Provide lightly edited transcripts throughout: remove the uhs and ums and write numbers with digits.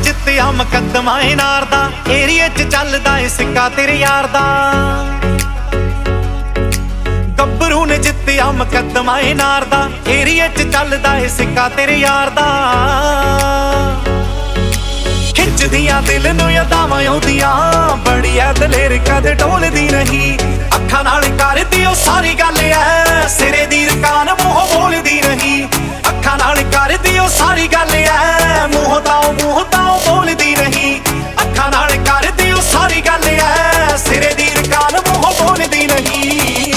ਜਿੱਤਿਆ ਮੁਕੱਦਮਾ ਏ ਨਾਰ ਦਾ, ਏਰੀਏ 'ਚ ਚੱਲਦਾ ਏ ਸਿੱਕਾ ਤੇਰੇ ਯਾਰ ਦਾ। ਗੱਭਰੂ ਨੇ ਜਿੱਤਿਆ ਮੁਕੱਦਮਾ ਏ ਨਾਰ ਦਾ, ਏਰੀਏ 'ਚ ਚੱਲਦਾ ਏ ਸਿੱਕਾ ਤੇਰੇ ਯਾਰ ਦਾ। ਖਿੱਚਦੀਆਂ ਦਿਲ ਨੂੰ ਯਾਦਾਂ ਆਉਂਦੀਆਂ, ਬੜੀ ਐ ਦਲੇਰ ਕਦੇ ਢੋਲਦੀ ਨਹੀਂ। ਅੱਖਾਂ ਨਾਲ ਕਰਦੀ ਉਹ ਸਾਰੀ ਗੱਲ ਐ, ਸਿਰੇ ਦੀ ਰਕਾਨ ਮੂੰਹ ਬੋਲਦੀ ਨਹੀਂ। ਅੱਖਾਂ ਨਾਲ ਕਰਦੀ ਉਹ ਸਾਰੀ ਗੱਲ ਐ, ਮੂੰਹ ਤਾਂ ਬੋਲਦੀ ਨਹੀਂ। ਅੱਖਾਂ ਨਾਲ ਕਰਦੀ ਉਹ ਸਾਰੀ ਗੱਲ ਐ, ਸਿਰੇ ਦੀ ਰਕਾਨ ਮੂੰਹ ਬੋਲਦੀ ਨਹੀਂ।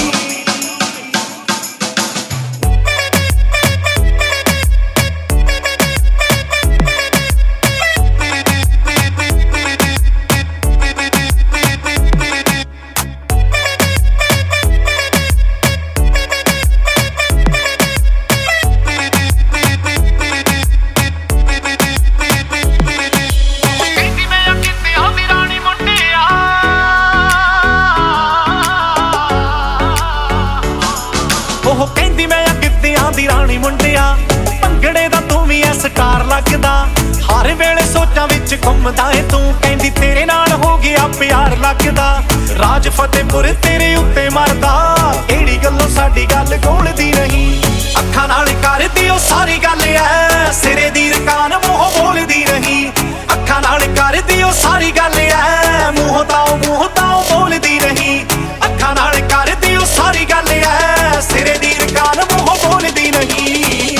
ਉਹ ਕਹਿੰਦੀ ਮੈਂ ਆ ਗਿੱਧਿਆਂ ਦੀ ਰਾਣੀ ਮੁੰਡਿਆ, ਭੰਗੜੇ ਦਾ ਤੂੰ ਵੀ ਐ ਸਟਾਰ ਲੱਗਦਾ। ਹਰ ਵੇਲੇ ਸੋਚਾਂ ਵਿੱਚ ਘੁੰਮਦਾ ਏ ਤੂੰ, ਕਹਿੰਦੀ ਤੇਰੇ ਨਾਲ ਹੋ ਗਿਆ ਪਿਆਰ ਲੱਗਦਾ। ਰਾਜ ਫਤਿਹਪੁਰ ਤੇਰੇ ਉੱਤੇ ਮਰਦਾ, ਕਿਹੜੀ ਗੱਲੋਂ ਸਾਡੀ ਗੱਲ ਗੋਲਦੀ ਨਹੀਂ। ਅੱਖਾਂ ਨਾਲ ਕਰਦੀ ਉਹ ਸਾਰੀ ਗੱਲ ਐ, ਸਿਰੇ ਦੀ ਰਕਾਨ ਮੂੰਹ ਬੋਲਦੀ ਨਹੀਂ। ਅੱਖਾਂ ਨਾਲ ਕਰਦੀ ਉਹ ਸਾਰੀ ਗੱਲ ਐ, ਮੂੰਹ ਤਾਂ ਬੋਲਦੀ ਨਹੀਂ। ਅੱਖਾਂ ਨਾਲ ਕਰਦੀ ਉਹ ਸਾਰੀ ਗੱਲ ਐ, ਸਿਰੇ ਦੀ ਰਕਾਨ ਮੂੰਹ ਬੋਲਦੀ ਨਹੀਂ।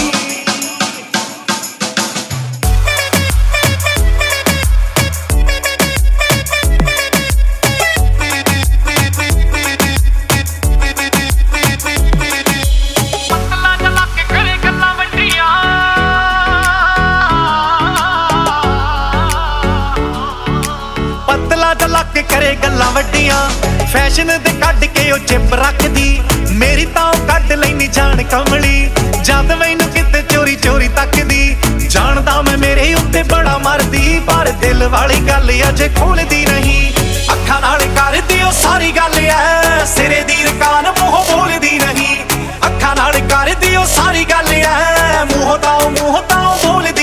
ਪਤਲਾ ਜਿਹਾ ਲੱਕ ਕਰੇ ਗੱਲਾਂ ਵੱਡੀਆਂ, ਫੈਸ਼ਨ ਦੇ ਕੱਢ ਕੇ ਉਹ ਚਿੱਪ ਰੱਖਦੀ। ਮੇਰੀ ਤਾਂ ਉਹ ਕੱਢ ਲੈਨੀ ਜਾਣ ਕਮਲੀ, ਜਦ ਮੈਨੂੰ ਕਿਤੇ ਚੋਰੀ ਚੋਰੀ ਤੱਕਦੀ। ਜਾਣਦਾ ਮੈਂ ਮੇਰੇ ਉੱਤੇ ਬੜਾ ਮਰਦੀ, ਪਰ ਦਿਲ ਵਾਲੀ ਗੱਲ ਅਜੇ ਖੋਲਦੀ ਨਹੀਂ। ਅੱਖਾਂ ਨਾਲ ਕਰਦੀ ਉਹ ਸਾਰੀ ਗੱਲ ਐ, ਸਿਰੇ ਦੀ ਰਕਾਨ ਮੂੰਹ ਬੋਲਦੀ ਨਹੀਂ। ਅੱਖਾਂ ਨਾਲ ਕਰਦੀ ਉਹ ਸਾਰੀ ਗੱਲ ਐ, ਮੂੰਹ ਤਾਂ ਬੋਲਦੀ